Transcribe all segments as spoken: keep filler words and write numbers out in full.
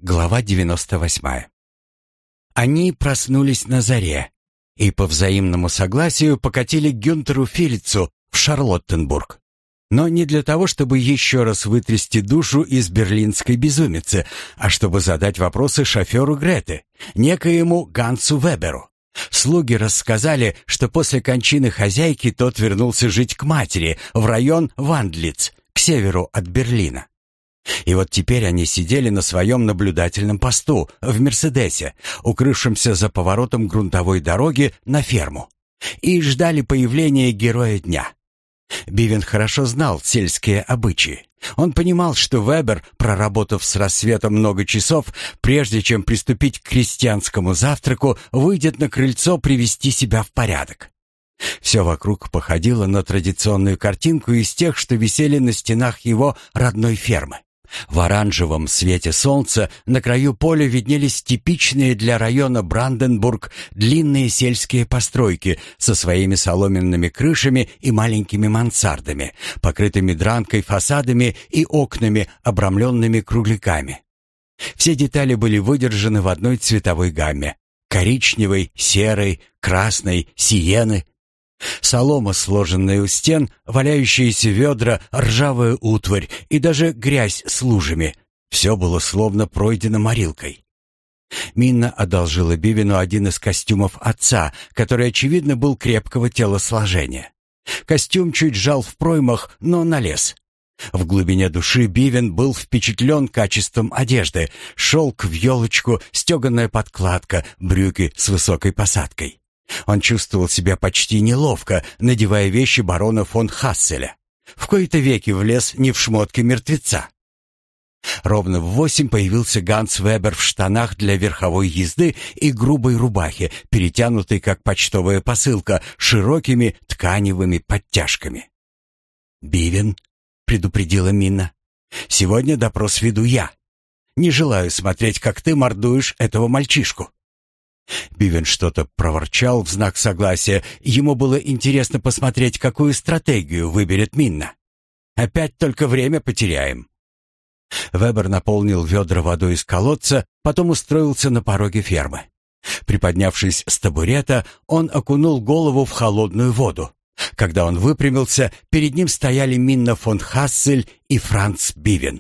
Глава девяносто восьмая. Они проснулись на заре и по взаимному согласию покатили к Гюнтеру Филицу в Шарлоттенбург. Но не для того, чтобы еще раз вытрясти душу из берлинской безумицы, а чтобы задать вопросы шоферу Греты, некоему Гансу Веберу. Слуги рассказали, что после кончины хозяйки тот вернулся жить к матери в район Вандлиц, к северу от Берлина. И вот теперь они сидели на своем наблюдательном посту в «Мерседесе», укрывшемся за поворотом грунтовой дороги на ферму, и ждали появления героя дня. Бивен хорошо знал сельские обычаи. Он понимал, что Вебер, проработав с рассветом много часов, прежде чем приступить к крестьянскому завтраку, выйдет на крыльцо привести себя в порядок. Все вокруг походило на традиционную картинку из тех, что висели на стенах его родной фермы. В оранжевом свете солнца на краю поля виднелись типичные для района Бранденбург длинные сельские постройки со своими соломенными крышами и маленькими мансардами, покрытыми дранкой фасадами и окнами, обрамленными кругляками. Все детали были выдержаны в одной цветовой гамме: коричневой, серой, красной, сиены. Солома, сложенная у стен, валяющиеся ведра, ржавая утварь и даже грязь с лужами — все было словно пройдено морилкой. Минна одолжила Бивену один из костюмов отца, который, очевидно, был крепкого телосложения. Костюм чуть жал в проймах, но налез. В глубине души Бивен был впечатлен качеством одежды: шелк в елочку, стеганая подкладка, брюки с высокой посадкой. Он чувствовал себя почти неловко, надевая вещи барона фон Хасселя. В кои-то веки влез не в шмотке мертвеца. Ровно в восемь появился Ганс Вебер в штанах для верховой езды и грубой рубахе, перетянутой как почтовая посылка, широкими тканевыми подтяжками. «Бивен», — предупредила Минна, — «сегодня допрос веду я. Не желаю смотреть, как ты мордуешь этого мальчишку». Бивен что-то проворчал в знак согласия. Ему было интересно посмотреть, какую стратегию выберет Минна. «Опять только время потеряем». Вебер наполнил ведра водой из колодца, потом устроился на пороге фермы. Приподнявшись с табурета, он окунул голову в холодную воду. Когда он выпрямился, перед ним стояли Минна фон Хассель и Франц Бивен.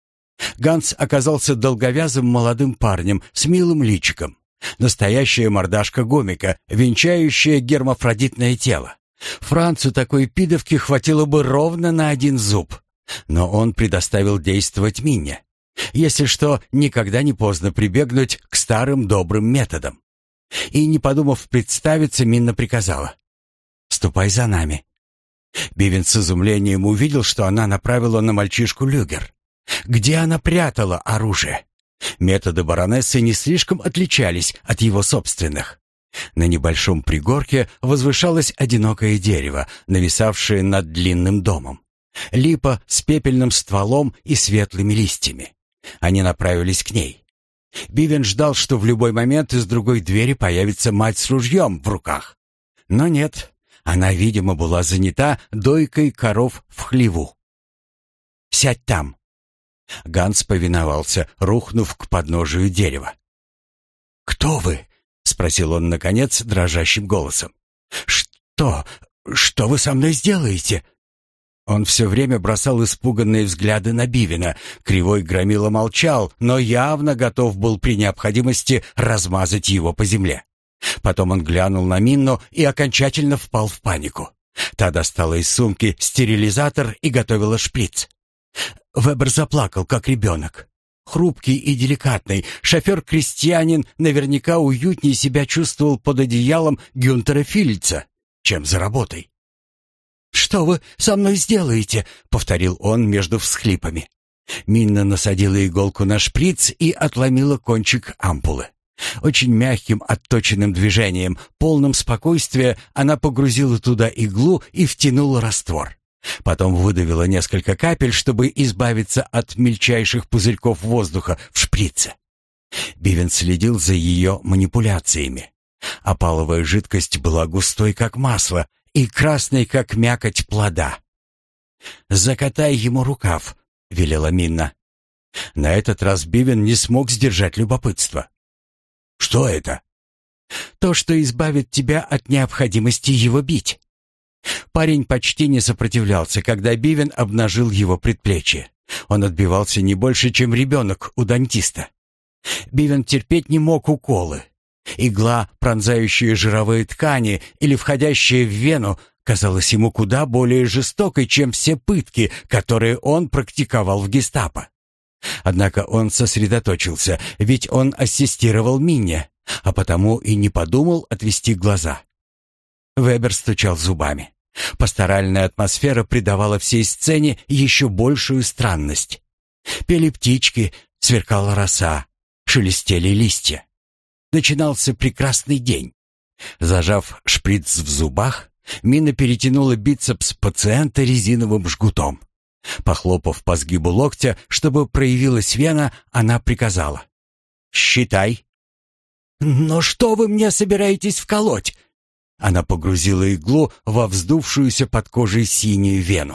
Ганс оказался долговязым молодым парнем с милым личиком. Настоящая мордашка гомика, венчающая гермафродитное тело. Францу такой пидовки хватило бы ровно на один зуб. Но он предоставил действовать Минне. Если что, никогда не поздно прибегнуть к старым добрым методам. И, не подумав представиться, Минна приказала: «Ступай за нами». Бивен с изумлением увидел, что она направила на мальчишку люгер. Где она прятала оружие? Методы баронессы не слишком отличались от его собственных. На небольшом пригорке возвышалось одинокое дерево, нависавшее над длинным домом. Липа с пепельным стволом и светлыми листьями. Они направились к ней. Бивен ждал, что в любой момент из другой двери появится мать с ружьем в руках. Но нет, она, видимо, была занята дойкой коров в хлеву. «Сядь там». Ганс повиновался, рухнув к подножию дерева. «Кто вы?» — спросил он, наконец, дрожащим голосом. «Что? Что вы со мной сделаете?» Он все время бросал испуганные взгляды на Бивена. Кривой громила молчал, но явно готов был при необходимости размазать его по земле. Потом он глянул на Минну и окончательно впал в панику. Та достала из сумки стерилизатор и готовила шприц. Вебер заплакал, как ребенок. Хрупкий и деликатный, шофер-крестьянин наверняка уютнее себя чувствовал под одеялом Гюнтера Филица, чем за работой. «Что вы со мной сделаете?» — повторил он между всхлипами. Минна насадила иголку на шприц и отломила кончик ампулы. Очень мягким, отточенным движением, полным спокойствия, она погрузила туда иглу и втянула раствор. Потом выдавила несколько капель, чтобы избавиться от мельчайших пузырьков воздуха в шприце. Бивен следил за ее манипуляциями. Опаловая жидкость была густой, как масло, и красной, как мякоть плода. «Закатай ему рукав», — велела Минна. На этот раз Бивен не смог сдержать любопытство. «Что это?» «То, что избавит тебя от необходимости его бить». Парень почти не сопротивлялся, когда Бивен обнажил его предплечье. Он отбивался не больше, чем ребенок у дантиста. Бивен терпеть не мог уколы. Игла, пронзающая жировые ткани или входящая в вену, казалась ему куда более жестокой, чем все пытки, которые он практиковал в гестапо. Однако он сосредоточился, ведь он ассистировал Минне, а потому и не подумал отвести глаза. Вебер стучал зубами. Пасторальная атмосфера придавала всей сцене еще большую странность. Пели птички, сверкала роса, шелестели листья. Начинался прекрасный день. Зажав шприц в зубах, Минна перетянула бицепс пациента резиновым жгутом. Похлопав по сгибу локтя, чтобы проявилась вена, она приказала: «Считай». «Но что вы мне собираетесь вколоть?» Она погрузила иглу во вздувшуюся под кожей синюю вену.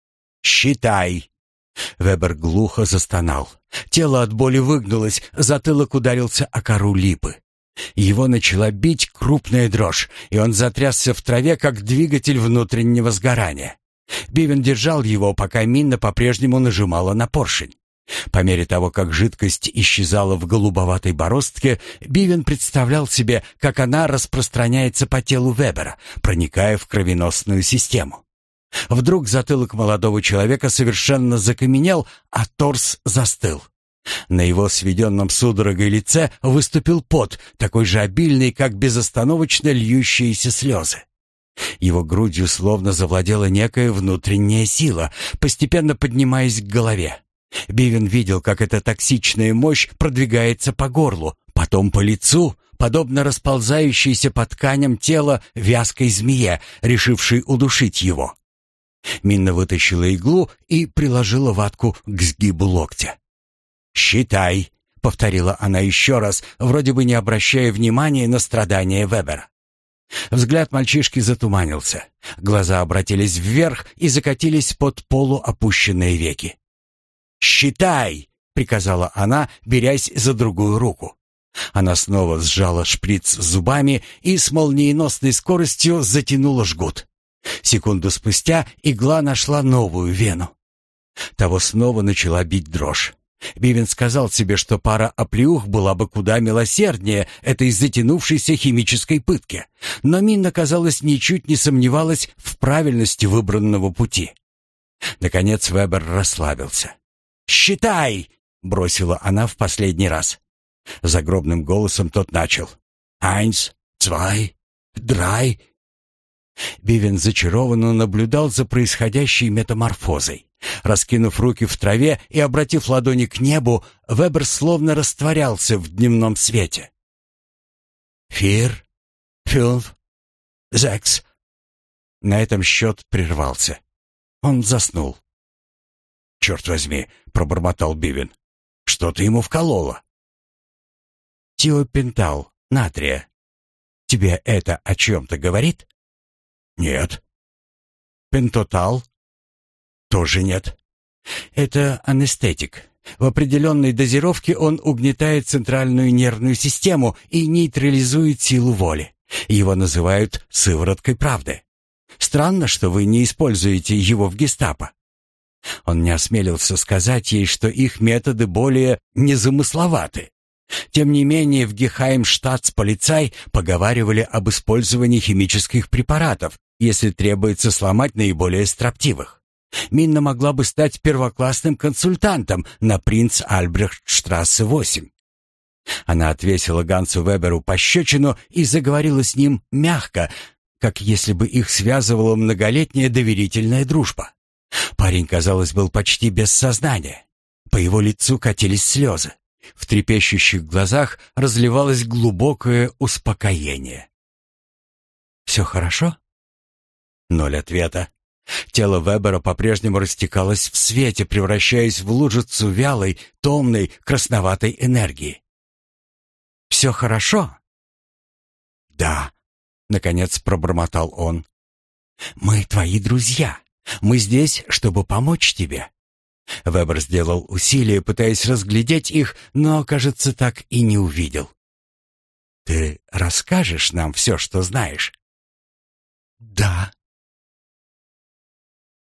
«Считай». Вебер глухо застонал. Тело от боли выгнулось, затылок ударился о кору липы. Его начала бить крупная дрожь, и он затрясся в траве, как двигатель внутреннего сгорания. Бивен держал его, пока Минна по-прежнему нажимала на поршень. По мере того, как жидкость исчезала в голубоватой бороздке, Бивен представлял себе, как она распространяется по телу Вебера, проникая в кровеносную систему. Вдруг затылок молодого человека совершенно закаменел, а торс застыл. На его сведенном судорогой лице выступил пот, такой же обильный, как безостановочно льющиеся слезы. Его грудью словно завладела некая внутренняя сила, постепенно поднимаясь к голове. Бивен видел, как эта токсичная мощь продвигается по горлу, потом по лицу, подобно расползающейся по тканям тела вязкой змее, решившей удушить его. Минна вытащила иглу и приложила ватку к сгибу локтя. «Считай», — повторила она еще раз, вроде бы не обращая внимания на страдания Вебера. Взгляд мальчишки затуманился. Глаза обратились вверх и закатились под полуопущенные веки. «Считай!» — приказала она, берясь за другую руку. Она снова сжала шприц зубами и с молниеносной скоростью затянула жгут. Секунду спустя игла нашла новую вену. Того снова начала бить дрожь. Бивен сказал себе, что пара оплеух была бы куда милосерднее этой затянувшейся химической пытки, но Минна, казалось, ничуть не сомневалась в правильности выбранного пути. Наконец Вебер расслабился. «Считай!» — бросила она в последний раз. Загробным голосом тот начал. «Айнс, цвай, драй». Бивен зачарованно наблюдал за происходящей метаморфозой. Раскинув руки в траве и обратив ладони к небу, Вебер словно растворялся в дневном свете. «Фир, фюнф, зекс». На этом счет прервался. Он заснул. «Черт возьми», — пробормотал Бивен. «Что ты ему вколола?» «Тиопентал, натрия. Тебе это о чем-то говорит?» «Нет». «Пентотал?» «Тоже нет». «Это анестетик. В определенной дозировке он угнетает центральную нервную систему и нейтрализует силу воли. Его называют сывороткой правды. Странно, что вы не используете его в гестапо». Он не осмелился сказать ей, что их методы более незамысловаты. Тем не менее, в Гехаймштадтсполицай поговаривали об использовании химических препаратов, если требуется сломать наиболее строптивых. Минна могла бы стать первоклассным консультантом на Принц-Альбрехтштрассе восемь. Она отвесила Гансу Веберу пощечину и заговорила с ним мягко, как если бы их связывала многолетняя доверительная дружба. Парень, казалось, был почти без сознания. По его лицу катились слезы. В трепещущих глазах разливалось глубокое успокоение. «Все хорошо?» Ноль ответа. Тело Вебера по-прежнему растекалось в свете, превращаясь в лужицу вялой, томной, красноватой энергии. «Все хорошо?» «Да», — наконец пробормотал он. «Мы твои друзья. Мы здесь, чтобы помочь тебе. Вебер сделал усилие, пытаясь разглядеть их, но, кажется, так и не увидел. «Ты расскажешь нам все, что знаешь?» «Да»,